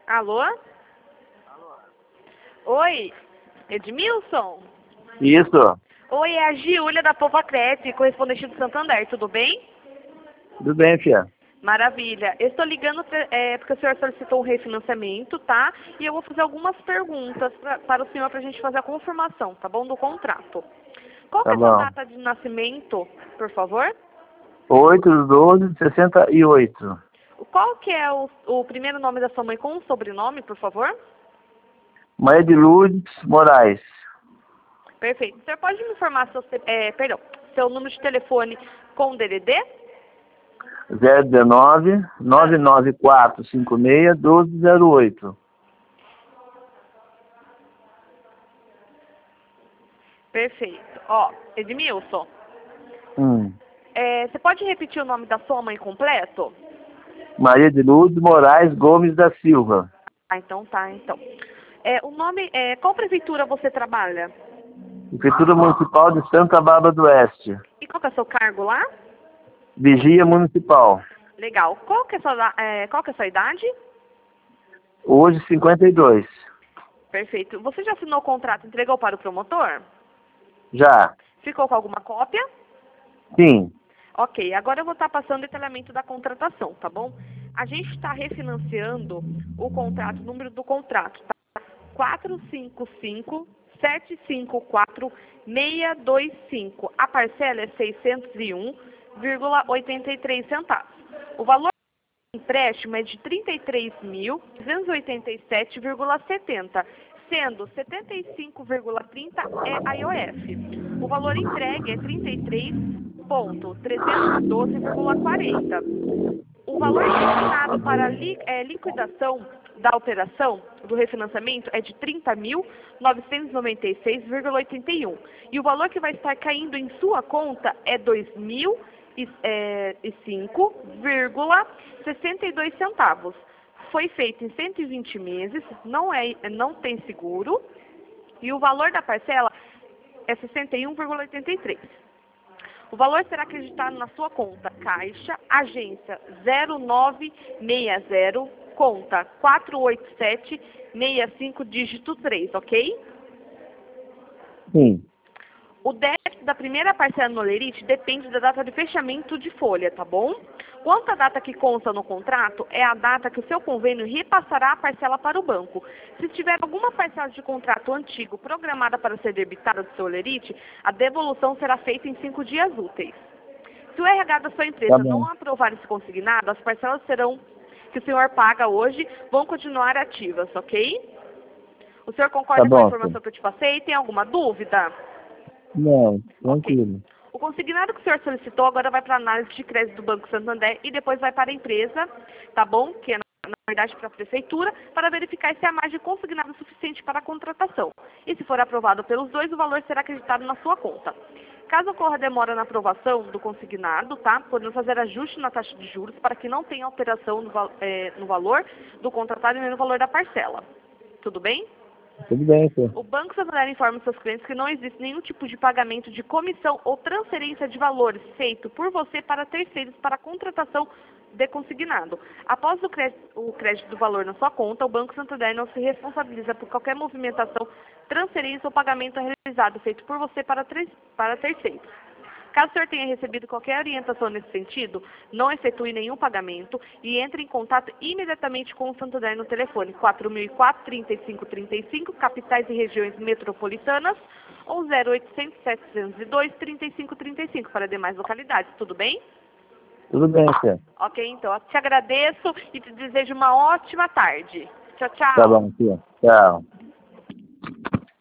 Alô? Oi, Edmilson? Isso. Oi, é a Giulia da Povacred, correspondente do Santander, tudo bem? Tudo bem, filha? Maravilha. Eu estou ligando porque o senhor solicitou um refinanciamento, tá? E eu vou fazer algumas perguntas para o senhor para a gente fazer a confirmação, tá bom? Do contrato. Qual que Tá é a sua bom. data de nascimento, por favor? 8/12/68. Qual que é o primeiro nome da sua mãe com o sobrenome, por favor? Maria de Lourdes Moraes. Perfeito. O senhor pode me informar seu número de telefone com o DDD? 019 99456 1208. Perfeito. Ó, Edmilson, Hum. você pode repetir o nome da sua mãe completo? Maria de Lourdes Moraes Gomes da Silva. Ah, então tá, então. Qual prefeitura você trabalha? Prefeitura Municipal de Santa Bárbara do Oeste. E qual que é o seu cargo lá? Vigia Municipal. Legal. Qual que é a sua idade? Hoje 52. Perfeito. Você já assinou o contrato e entregou para o promotor? Já. Ficou com alguma cópia? Sim. Ok, agora eu vou estar passando o detalhamento da contratação, tá bom? A gente está refinanciando o contrato, o número do contrato, tá? 455-754-625. A parcela é R$ 601,83. O valor do empréstimo é de R$ 33.287,70, sendo 75,30 é a IOF. O valor entregue é 33.312,40. O valor destinado para liquidação da operação do refinanciamento é de R$ 30.996,81. E o valor que vai estar caindo em sua conta é R$ 2.005,62. Foi feito em 120 meses, não tem seguro, e o valor da parcela é 61,83. O valor será acreditado na sua conta Caixa, agência 0960, conta 48765, dígito 3, ok? Sim. O débito da primeira parcela no Olerite depende da data de fechamento de folha, tá bom? Quanto à data que consta no contrato, é a data que o seu convênio repassará a parcela para o banco. Se tiver alguma parcela de contrato antigo programada para ser debitada do seu Olerite, a devolução será feita em 5 dias úteis. Se o RH da sua empresa Tá não bom. aprovar esse consignado, as parcelas que o senhor paga hoje vão continuar ativas, ok? O senhor concorda Tá com a bom, informação filha. que eu te passei? Tem alguma dúvida? Não, Ok. tranquilo. O consignado que o senhor solicitou agora vai para a análise de crédito do Banco Santander e depois vai para a empresa, tá bom? Que é, na verdade, para a prefeitura, para verificar se a margem consignada é suficiente para a contratação. E se for aprovado pelos dois, o valor será acreditado na sua conta. Caso ocorra demora na aprovação do consignado, tá? Podemos fazer ajuste na taxa de juros para que não tenha alteração no valor do contratado e nem no valor da parcela. Tudo bem? Tudo bem, filha. O Banco Santander informa seus clientes que não existe nenhum tipo de pagamento de comissão ou transferência de valores feito por você para terceiros para a contratação de consignado. Após o crédito do valor na sua conta, o Banco Santander não se responsabiliza por qualquer movimentação, transferência ou pagamento realizado feito por você para terceiros. Caso o senhor tenha recebido qualquer orientação nesse sentido, não efetue nenhum pagamento e entre em contato imediatamente com o Santander no telefone 4004-3535, capitais e regiões metropolitanas, ou 0800-702-3535 para demais localidades. Tudo bem? Tudo bem, filha. Ok, então. Eu te agradeço e te desejo uma ótima tarde. Tchau, Tá tchau. bom, filha. Tchau.